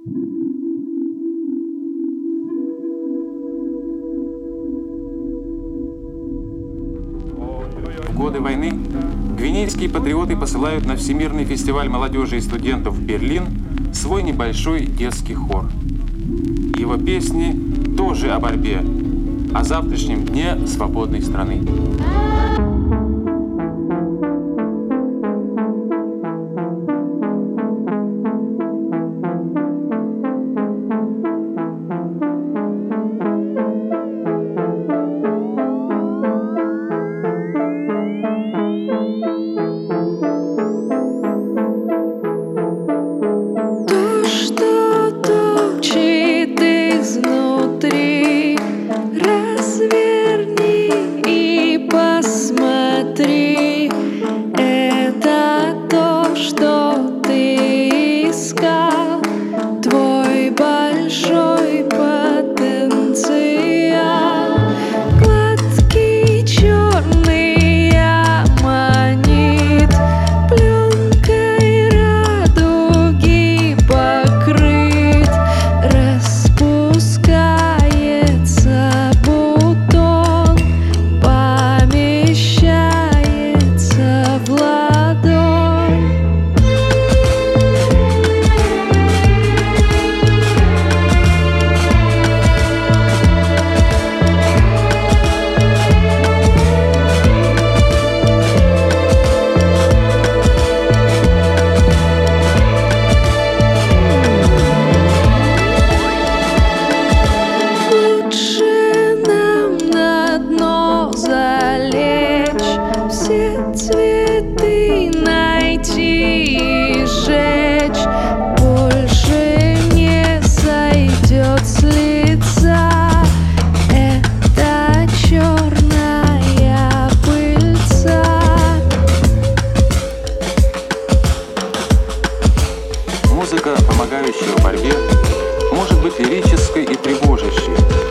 В годы войны гвинейские патриоты посылают на Всемирный фестиваль молодежи и студентов в Берлин свой небольшой детский хор. Его песни тоже о борьбе, о завтрашнем дне свободной страны. Цветы найти и сжечь, больше не сойдет с лица эта черная пыльца. Музыка, помогающая в борьбе, может быть лирической и тревожащей.